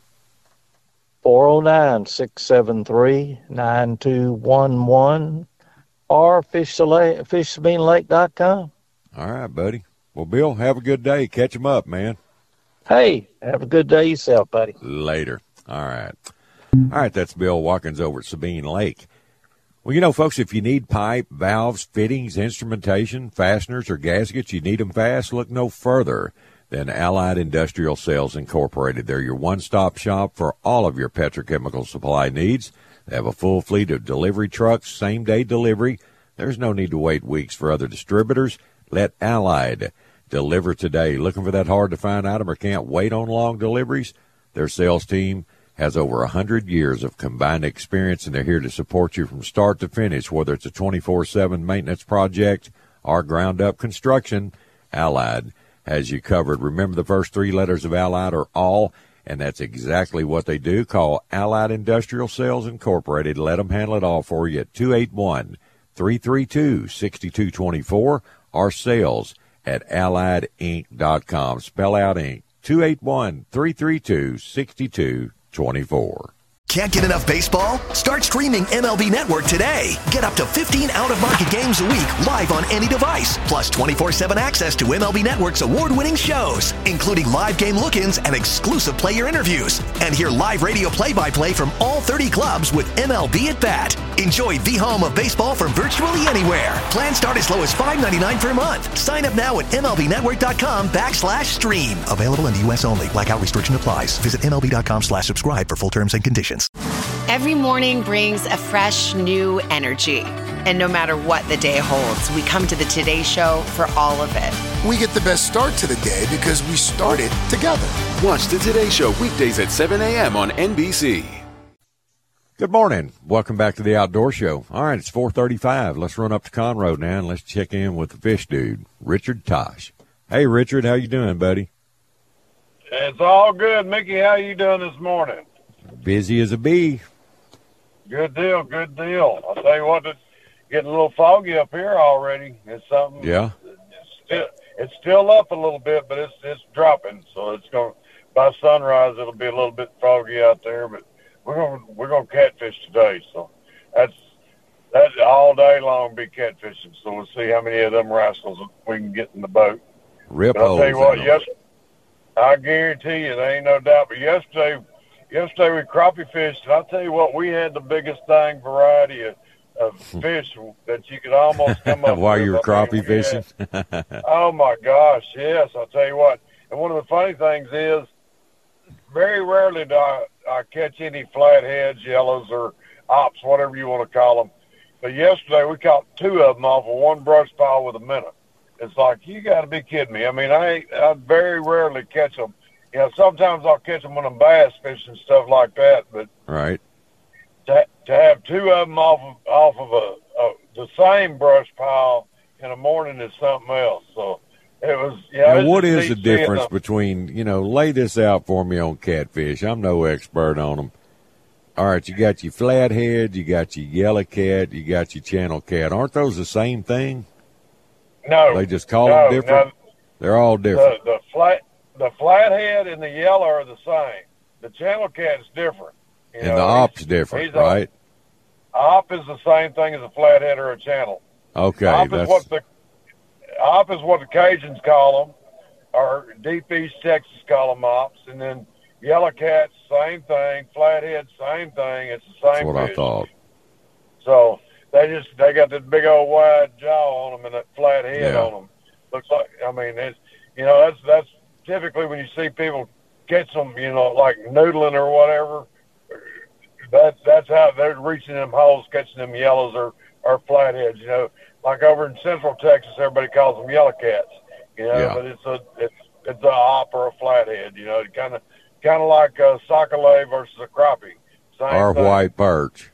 Speaker 8: four oh nine, six seven three, nine two one one or fish sabine lake dot com.
Speaker 7: All right, buddy. Well, Bill, have a good day. Catch 'em up, man.
Speaker 8: Hey, have a good day yourself, buddy.
Speaker 7: Later. All right. All right, that's Bill Watkins over at Sabine Lake. Well, you know, folks, if you need pipe, valves, fittings, instrumentation, fasteners, or gaskets, you need them fast, look no further than Allied Industrial Sales Incorporated. They're your one-stop shop for all of your petrochemical supply needs. They have a full fleet of delivery trucks, same-day delivery. There's no need to wait weeks for other distributors. Let Allied deliver today. Looking for that hard-to-find item or can't wait on long deliveries? Their sales team has over one hundred years of combined experience, and they're here to support you from start to finish, whether it's a twenty-four seven maintenance project or ground-up construction. Allied has you covered. Remember, the first three letters of Allied are all, and that's exactly what they do. Call Allied Industrial Sales Incorporated. Let them handle it all for you at two eight one, three three two, six two two four or sales at allied inc dot com. Spell out Inc. two eight one, three three two, six two two four.
Speaker 12: Can't get enough baseball? Start streaming M L B Network today. Get up to fifteen out-of-market games a week live on any device, plus twenty-four seven access to M L B Network's award-winning shows, including live game look-ins and exclusive player interviews. And hear live radio play-by-play from all thirty clubs with M L B at Bat. Enjoy the home of baseball from virtually anywhere. Plans start as low as five ninety-nine per month. Sign up now at MLBnetwork.com backslash stream. Available in the U S only. Blackout restriction applies. Visit MLB.com slash subscribe for full terms and conditions.
Speaker 13: Every morning brings a fresh, new energy. And no matter what the day holds, we come to the Today Show for all of it.
Speaker 14: We get the best start to the day because we started together.
Speaker 15: Watch the Today Show weekdays at seven a.m. on N B C.
Speaker 7: Good morning. Welcome back to the Outdoor Show. All right, it's four thirty-five. Let's run up to Conroe now and let's check in with the fish dude, Richard Tosh. Hey, Richard, how you doing, buddy?
Speaker 16: It's all good. Mickey, how you doing this morning?
Speaker 7: Busy as a bee.
Speaker 16: Good deal, good deal. I'll tell you what, it's getting a little foggy up here already. It's something.
Speaker 7: Yeah.
Speaker 16: It's still, it's still up a little bit, but it's it's dropping. So it's going by sunrise. It'll be a little bit foggy out there, but we're gonna we're gonna catfish today. So that's that all day long be catfishing. So we'll see how many of them rascals we can get in the boat.
Speaker 7: Rip
Speaker 16: but I'll tell you what,
Speaker 7: holes
Speaker 16: yes, I guarantee you there ain't no doubt. But yesterday. Yesterday we crappie fished, and I'll tell you what, we had the biggest thing variety of, of fish that you could almost come up
Speaker 7: While
Speaker 16: with.
Speaker 7: you were
Speaker 16: I mean,
Speaker 7: crappie fishing?
Speaker 16: had, oh, my gosh, yes, I'll tell you what. And one of the funny things is very rarely do I, I catch any flatheads, yellows, or ops, whatever you want to call them. But yesterday we caught two of them off of one brush pile with a minnow. It's like, you got to be kidding me. I mean, I, I very rarely catch them. You know, sometimes I'll catch them when I'm bass fishing and stuff like that, but
Speaker 7: right.
Speaker 16: to, to have two of them off of, off of a, a the same brush pile in the morning is something else. So it was, yeah.
Speaker 7: Now, what is the difference between, you know, lay this out for me on catfish. I'm no expert on them. All right, you got your flathead, you got your yellow cat, you got your channel cat. Aren't those the same thing?
Speaker 16: No.
Speaker 7: They just call
Speaker 16: no,
Speaker 7: them different?
Speaker 16: No,
Speaker 7: They're all different.
Speaker 16: The, the flat. The flathead and the yellow are the same. The channel cat's different. You
Speaker 7: and
Speaker 16: know,
Speaker 7: the op's different,
Speaker 16: he's a,
Speaker 7: right?
Speaker 16: Op is the same thing as a flathead or a channel.
Speaker 7: Okay,
Speaker 16: op
Speaker 7: that's...
Speaker 16: is what the op is what the Cajuns call them, or Deep East Texas call them ops, and then yellow cats, same thing. Flathead, same thing. It's the same.
Speaker 7: That's what
Speaker 16: fish.
Speaker 7: I thought.
Speaker 16: So they just they got that big old wide jaw on them and that flat head
Speaker 7: Yeah.
Speaker 16: on them. Looks like I mean it's you know that's that's. Typically, when you see people catch them, you know, like noodling or whatever, that's that's how they're reaching them holes, catching them yellows or, or flatheads. You know, like over in Central Texas, everybody calls them yellow cats. You know,
Speaker 7: Yeah.
Speaker 16: but it's a it's it's a op or a flathead. You know, kind of kind of like a sockeye versus a crappie. Same
Speaker 7: Or
Speaker 16: thing.
Speaker 7: white perch.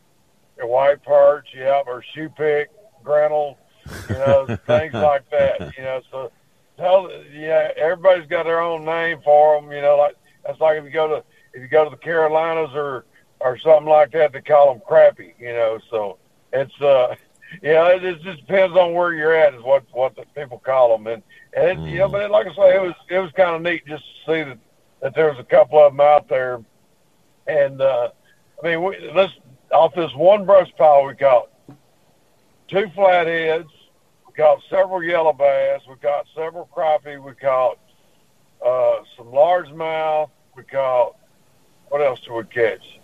Speaker 16: A white perch, yeah, or shoe pick, grinnell, you know, things like that. You know, so. Tell, yeah, everybody's got their own name for them. You know, like that's like if you go to if you go to the Carolinas or or something like that, they call them crappie. You know, so it's uh, yeah, it, it just depends on where you're at is what what the people call them. And and it, mm. you know, but it, like I say, it was it was kind of neat just to see that that there was a couple of them out there. And uh, I mean, we, let's off this one brush pile we caught two flatheads. Caught several yellow bass. We caught several crappie. We caught uh, some largemouth. We caught, what else did we catch?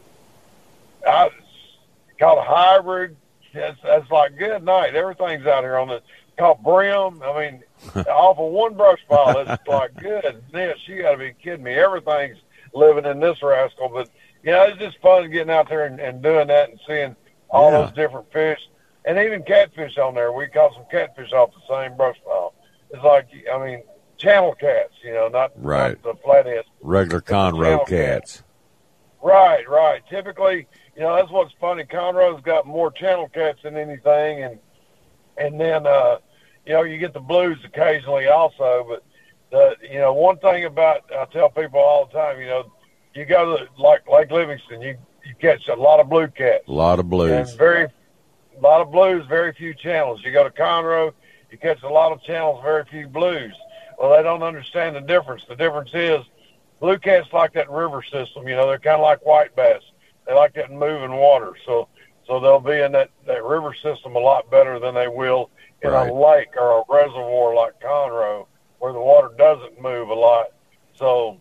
Speaker 16: I caught a hybrid. That's, that's like good night. Everything's out here on the, caught brim. I mean, off of one brush pile, it's like goodness, you got to be kidding me. Everything's living in this rascal. But, you know, it's just fun getting out there and, and doing that and seeing all yeah. those different fish. And even catfish on there. We caught some catfish off the same brush pile. It's like, I mean, channel cats, you know, not,
Speaker 7: right.
Speaker 16: not the flatheads.
Speaker 7: Regular Conroe cats.
Speaker 16: cats. Right, right. Typically, you know, that's what's funny. Conroe's got more channel cats than anything. And and then, uh, you know, you get the blues occasionally also. But, the you know, one thing about, I tell people all the time, you know, you go to, like Lake Livingston, you, you catch a lot of blue cats.
Speaker 7: A lot of blues.
Speaker 16: And very A lot of blues, very few channels. You go to Conroe, you catch a lot of channels, very few blues. Well, they don't understand the difference. The difference is blue cats like that river system. You know, they're kind of like white bass. They like that moving water. So so they'll be in that, that river system a lot better than they will in right. a lake or a reservoir like Conroe where the water doesn't move a lot. So,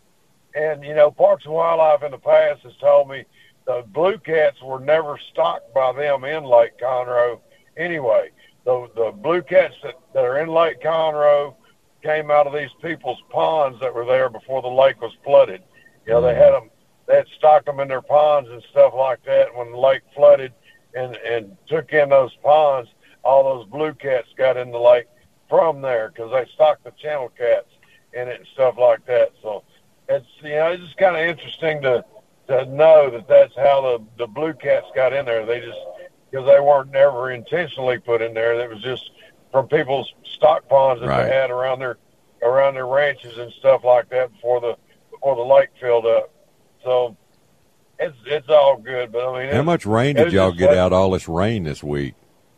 Speaker 16: and, you know, Parks and Wildlife in the past has told me the blue cats were never stocked by them in Lake Conroe anyway. The, the blue cats that, that are in Lake Conroe came out of these people's ponds that were there before the lake was flooded. You know, they had them, they had stocked them in their ponds and stuff like that. When the lake flooded and, and took in those ponds, all those blue cats got in the lake from there because they stocked the channel cats in it and stuff like that. So it's, you know, it's just kind of interesting to, to know that that's how the, the blue cats got in there. They just, because they weren't ever intentionally put in there. It was just from people's stock ponds that
Speaker 7: right.
Speaker 16: they had around their, around their ranches and stuff like that before the, before the lake filled up. So it's, it's all good. But I mean,
Speaker 7: how much rain did y'all get like, out all this rain this week?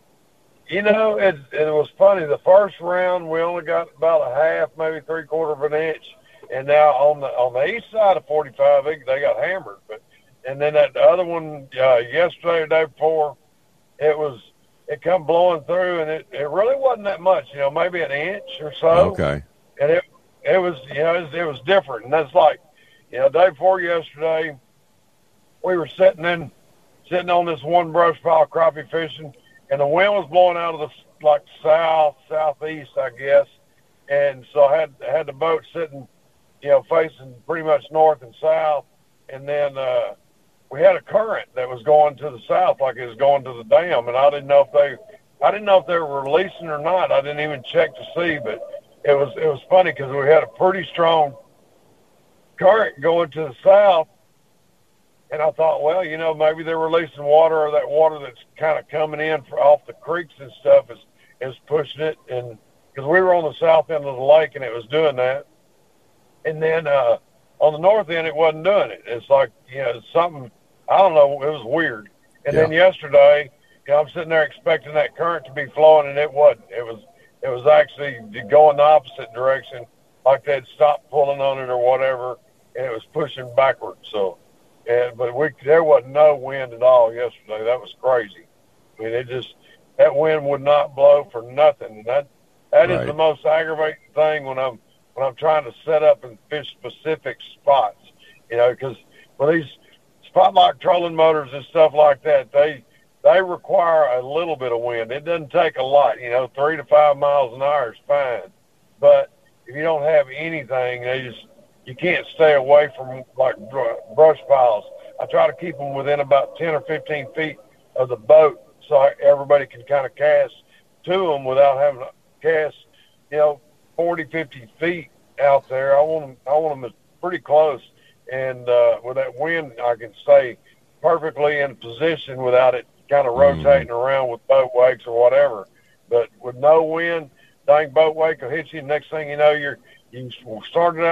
Speaker 16: You know, it, it was funny. The first round, we only got about a half, maybe three quarter of an inch. And now on the on the east side of forty-five, they, they got hammered. But and then that other one uh, yesterday, or the day before, it was it come blowing through, and it, it really wasn't that much. You know, maybe an inch or so.
Speaker 7: Okay.
Speaker 16: And it it was you know it was, it was different, and that's like you know the day before yesterday, we were sitting in sitting on this one brush pile crappie fishing, and the wind was blowing out of the like south southeast, I guess, and so I had had the boat sitting, you know, facing pretty much north and south. And then uh, we had a current that was going to the south, like it was going to the dam. And I didn't know if they, I didn't know if they were releasing or not. I didn't even check to see, but it was, it was funny because we had a pretty strong current going to the south. And I thought, well, you know, maybe they're releasing water, or that water that's kind of coming in for, off the creeks and stuff is, is pushing it. And because we were on the south end of the lake and it was doing that. And then uh, on the north end, it wasn't doing it. It's like, you know, something, I don't know, it was weird. And yeah. then yesterday, you know, I'm sitting there expecting that current to be flowing, and it wasn't. It was it was actually going the opposite direction, like they'd stopped pulling on it or whatever, and it was pushing backwards. So, and, but we there wasn't no wind at all yesterday. That was crazy. I mean, it just, that wind would not blow for nothing. And that that right. is the most aggravating thing when I'm, when I'm trying to set up and fish specific spots, you know, because with these spot lock trolling motors and stuff like that, they they require a little bit of wind. It doesn't take a lot, you know, three to five miles an hour is fine. But if you don't have anything, they just, you can't stay away from like brush piles. I try to keep them within about ten or fifteen feet of the boat so I, everybody can kind of cast to them without having to cast, you know, forty, fifty feet out there. I want them, I want them pretty close. And uh, with that wind, I can stay perfectly in position without it kind of rotating mm-hmm. around with boat wakes or whatever. But with no wind, dang boat wake will hit you. Next thing you know, you're, you started out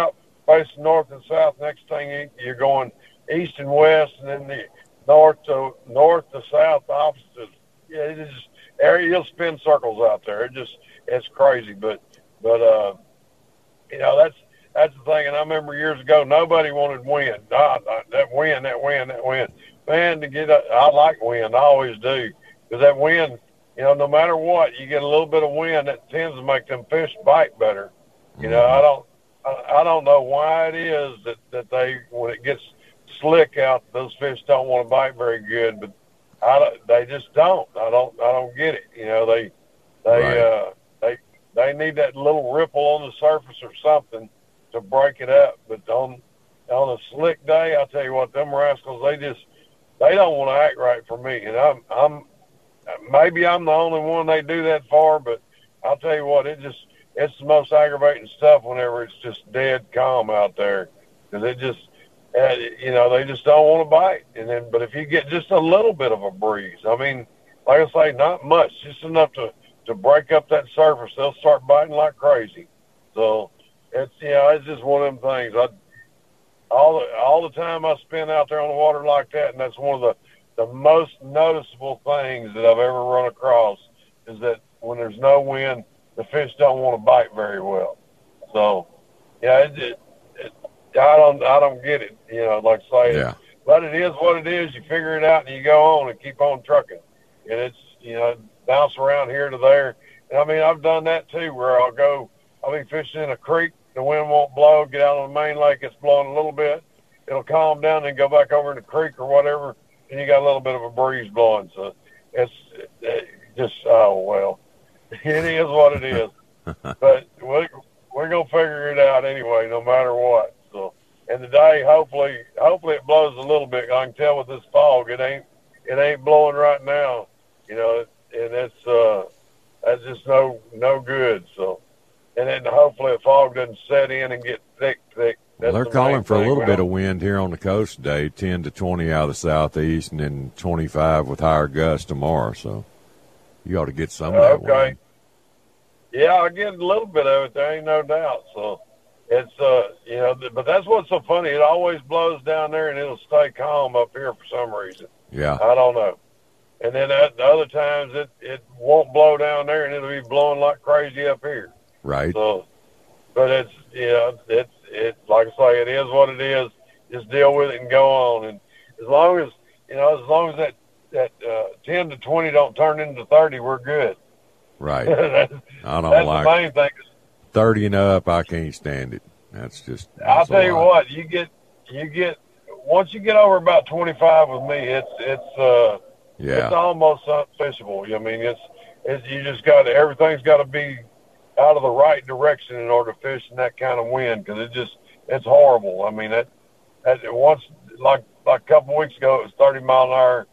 Speaker 16: facing north and south. Next thing you're going east and west, and then the north to north to south, the opposite. Yeah, it just area you'll spin circles out there. It just it's crazy, but but uh, you know that's that's the thing. And I remember years ago, nobody wanted wind. Nah, nah, that wind, that wind, that wind. Man, to get a, I like wind. I always do, because that wind, you know, no matter what, you get a little bit of wind that tends to make them fish bite better. You know, I don't I, I don't know why it is that that they when it gets slick out, those fish don't want to bite very good, but I don't, they just don't. I don't. I don't get it. You know, they, they,
Speaker 7: Right.
Speaker 16: uh, they, they need that little ripple on the surface or something to break it up. But on, on a slick day, I'll tell you what, them rascals, they just, they don't want to act right for me. And I'm, I'm, maybe I'm the only one they do that for, but I'll tell you what, it just, it's the most aggravating stuff whenever it's just dead calm out there, because it just. Uh, you know, they just don't want to bite. And then, but if you get just a little bit of a breeze, I mean, like I say, not much, just enough to, to break up that surface, they'll start biting like crazy. So it's, you know, it's just one of them things. I, all the, all the time I spend out there on the water like that, and that's one of the, the most noticeable things that I've ever run across is that when there's no wind, the fish don't want to bite very well. So, yeah, it, it, it I don't, I don't get it, you know, like I say,
Speaker 7: Yeah.
Speaker 16: but it is what it is. You figure it out and you go on and keep on trucking. And it's, you know, bounce around here to there. And I mean, I've done that too, where I'll go, I'll be fishing in a creek, the wind won't blow, get out on the main lake, it's blowing a little bit, it'll calm down and go back over in the creek or whatever, and you got a little bit of a breeze blowing. So it's it just, oh, well, it is what it is. But we're, we're going to figure it out anyway, no matter what. So, and today, hopefully, hopefully it blows a little bit. I can tell with this fog, it ain't, it ain't blowing right now, you know, and it's, uh, that's just no, no good. So, and then hopefully the fog doesn't set in and get thick, thick.
Speaker 7: Well,
Speaker 16: That's
Speaker 7: they're
Speaker 16: the
Speaker 7: calling
Speaker 16: main
Speaker 7: for a
Speaker 16: thing.
Speaker 7: little
Speaker 16: We
Speaker 7: bit
Speaker 16: don't-
Speaker 7: of wind here on the coast today, ten to twenty out of the southeast, and then twenty-five with higher gusts tomorrow. So you ought to get some of that
Speaker 16: Okay.
Speaker 7: wind.
Speaker 16: Yeah, I get a little bit of it. There ain't no doubt. So it's, uh, you know, th- but that's what's so funny. It always blows down there and it'll stay calm up here for some reason.
Speaker 7: Yeah.
Speaker 16: I don't know. And then at the other times it, it won't blow down there and it'll be blowing like crazy up here.
Speaker 7: Right.
Speaker 16: So, but it's, you know, it's, it's like I say, it is what it is. Just deal with it and go on. And as long as, you know, as long as that, that, uh, ten to twenty don't turn into thirty, we're good.
Speaker 7: Right.
Speaker 16: that's
Speaker 7: I don't
Speaker 16: that's
Speaker 7: like
Speaker 16: the main thing.
Speaker 7: thirty and up. I can't stand it. That's just.
Speaker 16: I'll
Speaker 7: that's a
Speaker 16: tell you
Speaker 7: lot.
Speaker 16: what, you get, you get, once you get over about twenty-five with me, it's, it's, uh,
Speaker 7: Yeah.
Speaker 16: it's almost unfishable. I mean, it's, it's, you just got, everything's got to be out of the right direction in order to fish in that kind of wind, because it just, it's horrible. I mean, that, that once, like, like a couple of weeks ago, it was thirty mile an hour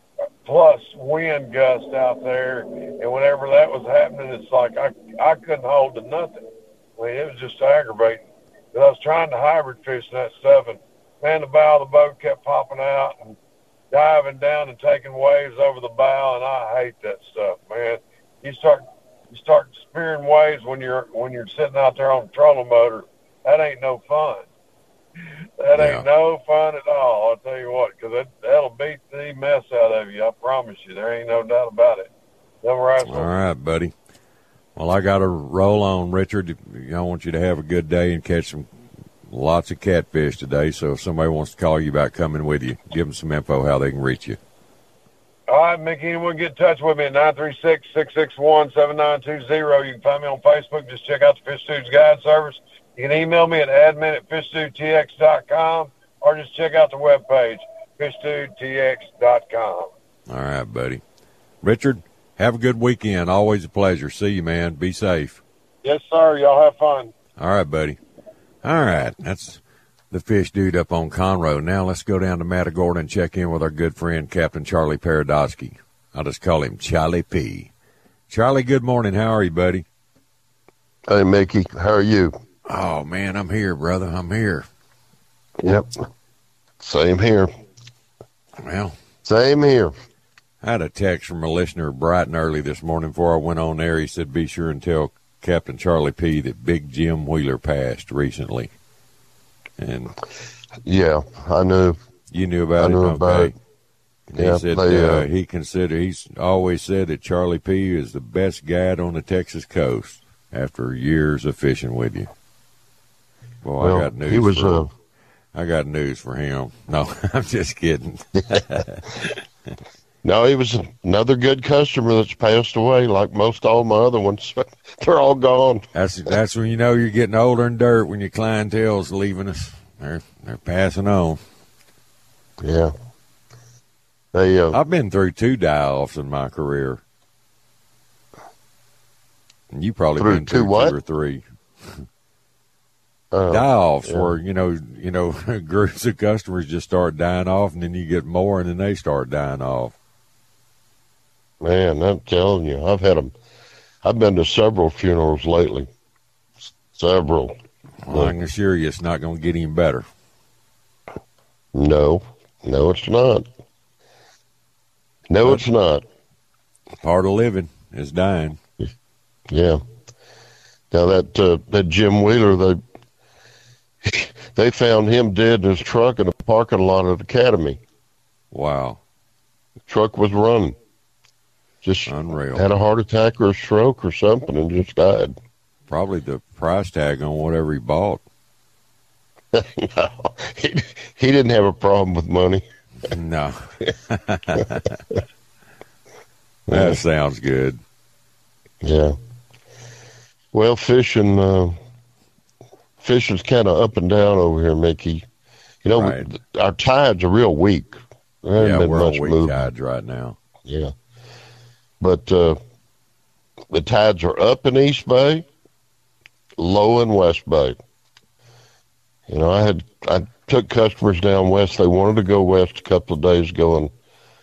Speaker 16: plus wind gust out there, and whenever that was happening, it's like I, I couldn't hold to nothing. I mean, it was just aggravating. But I was trying to hybrid fish in that stuff, and man, the bow of the boat kept popping out and diving down and taking waves over the bow, and I hate that stuff, man. You start you start spearing waves when you're when you're sitting out there on a trolling motor. That ain't no fun. That
Speaker 7: Yeah.
Speaker 16: ain't no fun at all. I'll tell you what, because that, that'll beat the mess out of you. I promise you. There ain't no doubt about it. Them rascals.
Speaker 7: All right, buddy. Well, I got to roll on, Richard. I want you to have a good day and catch some lots of catfish today. So if somebody wants to call you about coming with you, give them some info how they can reach you.
Speaker 16: All right, Mickey, anyone get in touch with me at nine three six, six six one, seven nine two zero. You can find me on Facebook. Just check out the Fish Dudes Guide Service. You can email me at admin at fish dude t x dot com or just check out the webpage, fish dude t x dot com.
Speaker 7: All right, buddy. Richard, have a good weekend. Always a pleasure. See you, man. Be safe.
Speaker 16: Yes, sir. Y'all have fun.
Speaker 7: All right, buddy. All right. That's the Fish Dude up on Conroe. Now let's go down to Matagorda and check in with our good friend, Captain Charlie Paradosky. I'll just call him Charlie P. Charlie, good morning. How are you, buddy?
Speaker 17: Hey, Mickey. How are you?
Speaker 7: Oh, man, I'm here, brother. I'm here.
Speaker 17: Yep. Same here.
Speaker 7: Well,
Speaker 17: Same here.
Speaker 7: I had a text from a listener bright and early this morning before I went on there. He said, be sure and tell Captain Charlie P. that Big Jim Wheeler passed recently. And
Speaker 17: yeah, I knew.
Speaker 7: You knew about
Speaker 17: I knew
Speaker 7: it,
Speaker 17: about
Speaker 7: okay.
Speaker 17: it.
Speaker 7: He
Speaker 17: Yeah,
Speaker 7: said
Speaker 17: they,
Speaker 7: uh,
Speaker 17: uh,
Speaker 7: he considered he's always said that Charlie P is the best guide on the Texas coast after years of fishing with you. Boy,
Speaker 17: Well,
Speaker 7: I got news.
Speaker 17: he was,
Speaker 7: for
Speaker 17: uh,
Speaker 7: him. I got news for him. No, I'm just kidding.
Speaker 17: No, he was another good customer that's passed away, like most all my other ones. They're all gone.
Speaker 7: That's that's when you know you're getting older and dirt, when your clientele's leaving us. They're they're passing on.
Speaker 17: Yeah. They, uh,
Speaker 7: I've been through two die-offs in my career. And you probably
Speaker 17: Through
Speaker 7: been through
Speaker 17: two what?
Speaker 7: two or three.
Speaker 17: Uh,
Speaker 7: die-offs
Speaker 17: yeah.
Speaker 7: where, you know, you know, groups of customers just start dying off, and then you get more, and then they start dying off.
Speaker 17: Man, I'm telling you, I've had them. I've been to several funerals lately. Several.
Speaker 7: Well, I can assure you it's not going to get any better.
Speaker 17: No, no, it's not. No,
Speaker 7: But
Speaker 17: it's not.
Speaker 7: Part of living is dying.
Speaker 17: Yeah. Now that uh, that Jim Wheeler, they they found him dead in his truck in a parking lot at Academy.
Speaker 7: Wow.
Speaker 17: The truck was running. Just
Speaker 7: Unreal.
Speaker 17: had a heart attack or a stroke or something and just died.
Speaker 7: Probably the price tag on whatever he bought.
Speaker 17: No, he, he didn't have a problem with money.
Speaker 7: No. That sounds good.
Speaker 17: Yeah. Well, fishing, uh, fishing's kind of up and down over here, Mickey. You know,
Speaker 7: Right.
Speaker 17: our tides are real weak. There hasn't
Speaker 7: Yeah,
Speaker 17: been
Speaker 7: we're
Speaker 17: much
Speaker 7: on weak
Speaker 17: movement.
Speaker 7: tides right now.
Speaker 17: Yeah. But uh, the tides are up in East Bay, low in West Bay. You know, I had I took customers down west. They wanted to go west a couple of days ago, and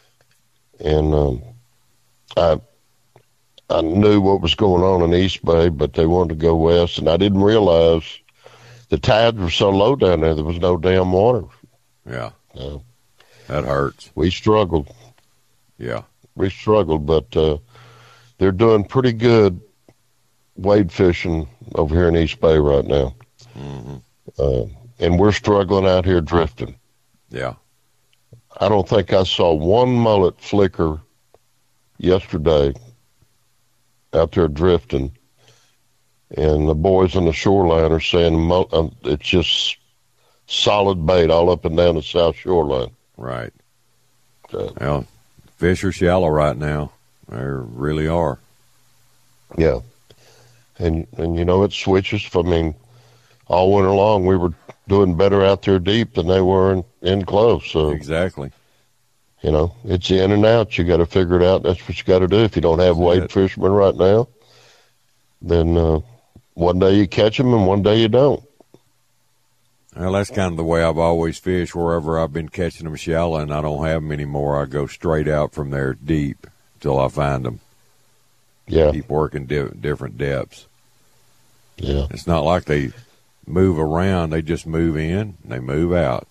Speaker 17: and um, I I knew what was going on in East Bay, but they wanted to go west, and I didn't realize the tides were so low down there. There was no damn water.
Speaker 7: Yeah.
Speaker 17: Uh,
Speaker 7: That hurts.
Speaker 17: we struggled.
Speaker 7: Yeah.
Speaker 17: We struggled, but uh, they're doing pretty good wade fishing over here in East Bay right now.
Speaker 7: Mm-hmm.
Speaker 17: Uh, and we're struggling out here drifting.
Speaker 7: Yeah.
Speaker 17: I don't think I saw one mullet flicker yesterday out there drifting. And the boys on the shoreline are saying mul- uh, it's just solid bait all up and down the south shoreline.
Speaker 7: Right.
Speaker 17: So,
Speaker 7: Well, fish are shallow right now. They really are.
Speaker 17: yeah. And, and you know, it switches. I mean, all winter long, we were doing better out there deep than they were in, in close. So,
Speaker 7: Exactly.
Speaker 17: you know, it's in and out. You got to figure it out. That's what you got to do. If you don't have
Speaker 7: That's
Speaker 17: wade
Speaker 7: it.
Speaker 17: fishermen right now, then uh, one day you catch them and one day you don't.
Speaker 7: Well, that's kind of the way I've always fished. Wherever I've been catching them shallow and I don't have them anymore, I go straight out from there deep till I find them.
Speaker 17: Yeah,
Speaker 7: Keep working di- different depths.
Speaker 17: yeah,
Speaker 7: It's not like they move around. They just move in and they move out.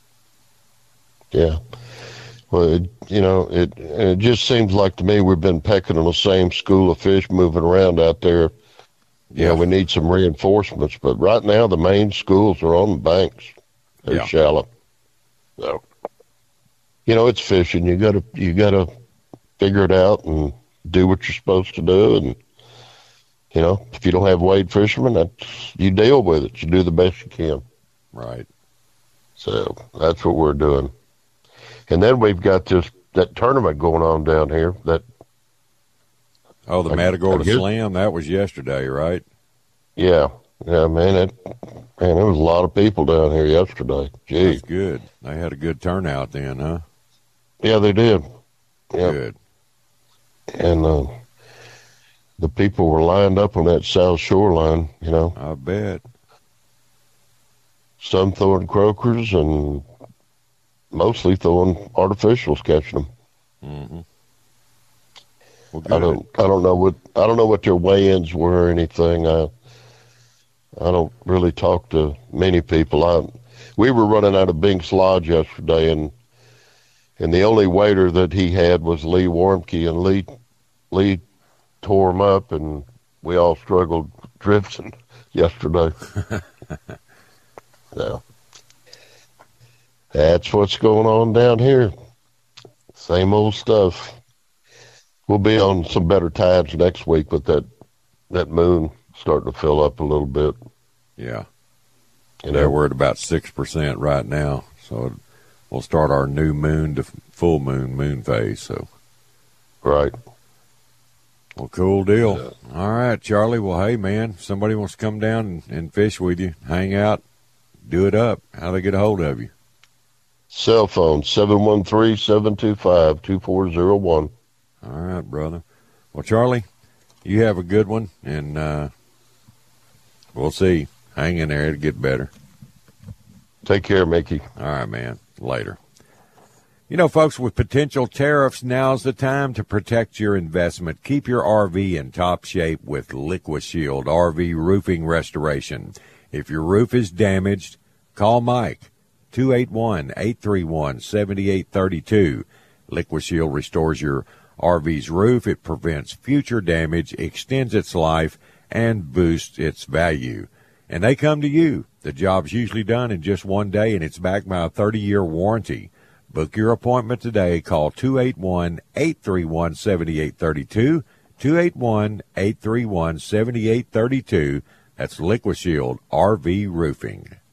Speaker 17: yeah. Well, it, you know, it it just seems like to me we've been pecking on the same school of fish moving around out there. Yeah, we need some reinforcements, but right now the main schools are on the banks. They're
Speaker 7: Yeah.
Speaker 17: shallow. So, you know, it's fishing. You gotta you gotta figure it out and do what you're supposed to do. And you know, if you don't have wade fishermen, that's, you deal with it. You do the best you can.
Speaker 7: Right.
Speaker 17: So that's what we're doing. And then we've got this that tournament going on down here. That
Speaker 7: Oh, the
Speaker 17: I-
Speaker 7: Matagorda
Speaker 17: I guess-
Speaker 7: Slam, that was yesterday, right?
Speaker 17: yeah, yeah, man. It, man, there was a lot of people down here yesterday. Gee,
Speaker 7: That's good. They had a good turnout then, huh?
Speaker 17: yeah, they did. Yeah,
Speaker 7: Good.
Speaker 17: and uh, the people were lined up on that south shoreline. You know,
Speaker 7: I bet.
Speaker 17: some throwing croakers and mostly throwing artificials, catching them.
Speaker 7: Mm-hmm. Well, good.
Speaker 17: I don't, I don't know what, I don't know what their weigh-ins were or anything. I, I don't really talk to many people. I, we were running out of Binks Lodge yesterday, and and the only waiter that he had was Lee Warmke, and Lee, Lee tore him up, and we all struggled drifting yesterday. Yeah. That's what's going on down here. Same old stuff. We'll be on some better tides next week with that that moon starting to fill up a little bit.
Speaker 7: Yeah.
Speaker 17: You
Speaker 7: They're
Speaker 17: know,
Speaker 7: we're at about six percent right now. So we'll start our new moon to full moon moon phase. So,
Speaker 17: right.
Speaker 7: Well, cool deal. Yeah. All right, Charlie. Well, hey, man, if somebody wants to come down and, and fish with you, hang out, do it up. How do they get a hold of you?
Speaker 17: Cell phone, seven one three, seven two five, two four zero one.
Speaker 7: All right, brother. Well, Charlie, you have a good one, and uh, we'll see. Hang in there. It'll get better.
Speaker 17: Take care, Mickey.
Speaker 7: All right, man. Later. You know, folks, with potential tariffs, now's the time to protect your investment. Keep your R V in top shape with LiquiShield R V Roofing Restoration. If your roof is damaged, call Mike, two eight one, eight three one, seven eight three two. LiquiShield restores your R V's roof. It prevents future damage, extends its life, and boosts its value. And they come to you. The job's usually done in just one day, and it's backed by a thirty-year warranty. Book your appointment today. Call two eight one, eight three one, seven eight three two, two eight one, eight three one, seven eight three two. That's LiquiShield R V Roofing.